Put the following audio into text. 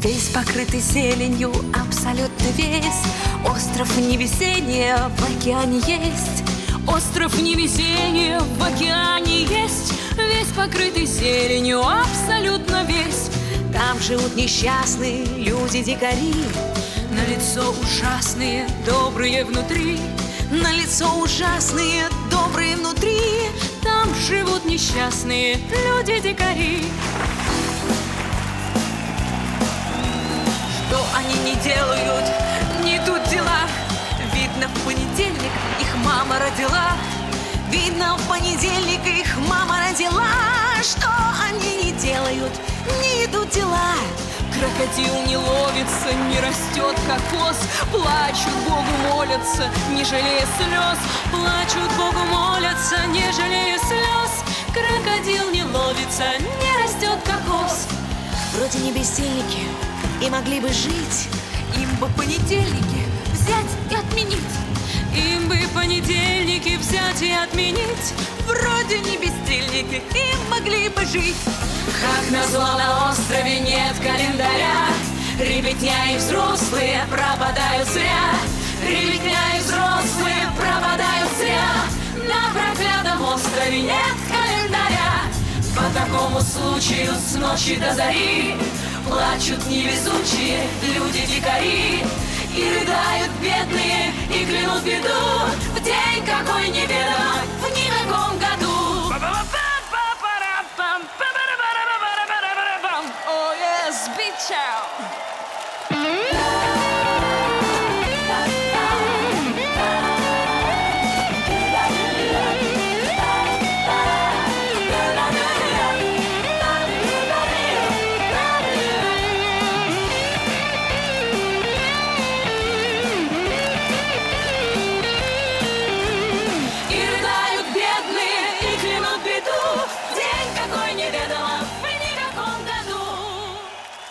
Весь покрытый зеленью, абсолютно весь. Остров невезения в океане есть. Остров невезения в океане есть. Весь покрытый зеленью, абсолютно весь. Там живут несчастные люди-дикари, на лицо ужасные, добрые внутри. На лицо ужасные, добрые внутри. Там живут несчастные люди-дикари. Что они не делают, не тут дела. Видно, в понедельник их мама родила. Видно, в понедельник их мама родила. Что они не делают, не идут дела. Крокодил не ловится, не растет кокос. Плачут, Богу молятся, не жалея слез. Плачут, Богу молятся, не жалея слез. Крокодил не ловится, не растет кокос. Вроде не бездельники и могли бы жить. Им бы понедельники взять и отменить. Им бы понедельники взять и отменить. Вроде не бездельники и могли бы жить. Как назло, на острове нет календаря. Ребятня и взрослые пропадают зря. Ребятня и взрослые пропадают зря. На проклятом острове нет календаря. По такому случаю с ночи до зари плачут невезучие люди-дикари. И рыдают бедные, и клянут беду в день какой-нибудь.